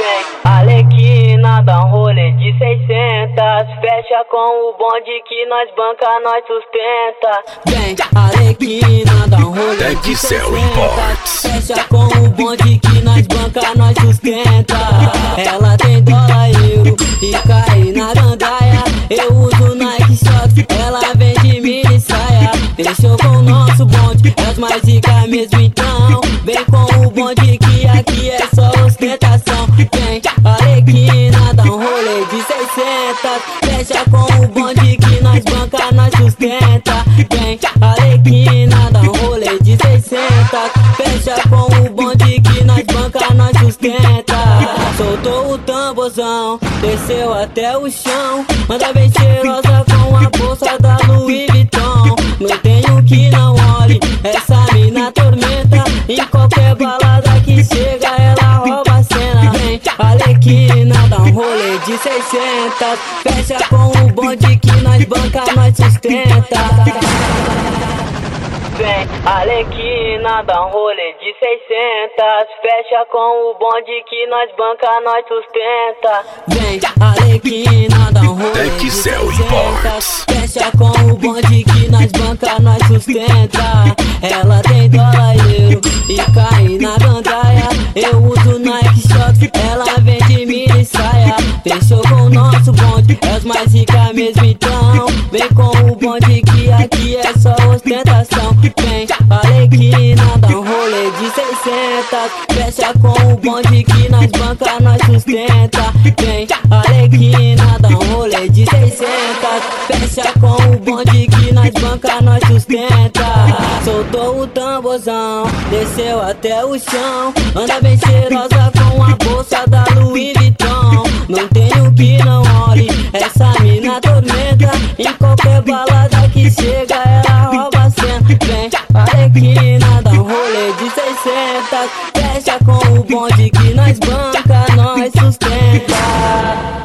Vem, Alequina, dá um rolê de 600. Fecha com o bonde que nós banca, nós sustenta. Vem, Alequina, dá um rolê de 600. Fecha com o bonde que nós banca, nós sustenta. Ela tem dólar, euro e cai na gandaia. Eu uso Nike Shox, ela vende mini saia. Fechou com o nosso bonde, é os mais rica mesmo então. Vem com o bonde que aqui é só ostentação. Vem, Alequina, dá um rolê de 600. Fecha com o bonde que nós banca, nós sustenta. Vem, Alequina, dá um rolê de 600. Fecha com o bonde que nós banca, nós sustenta. Soltou o tamborzão, desceu até o chão. Manda bem cheirosa com a bolsa da Louis Vuitton. Não tenho que não olhe, essa mina tormenta. Em qualquer balada que chega ela rouba a cena. Vem, Alequina, dá um rolê de 600. Fecha com o bonde que nós banca, nós sustenta. Vem, Alequina, dá um rolê de 600. Fecha com o bonde que nós banca, nós sustenta. Vem, Alequina, dá um rolê de 600. Fecha com o bonde que nós banca, nós sustenta. Ela tem dólar, euro e cai na gandaia. Eu uso Nike Shox, ela vende mini saia. Fechou com o nosso bonde, é os mais rica mesmo então. Vem com o bonde que aqui é só ostentação. Vem, Alequina, dá um rolê de 600. Fecha com o bonde que nós banca, nós sustenta. Vem, Alequina, dá um rolê de 600. Fecha com o bonde que nós banca, nós sustenta. Soltou o tamborzão, desceu até o chão. Anda bem cheirosa com a bolsa da Louis Vuitton. Não tenho que não olhe, essa mina tormenta. Em qualquer balada que chega ela rouba a cena. Vem, Alequina, dá um rolê de 600. Fecha com o bonde que nós banca, nós sustenta.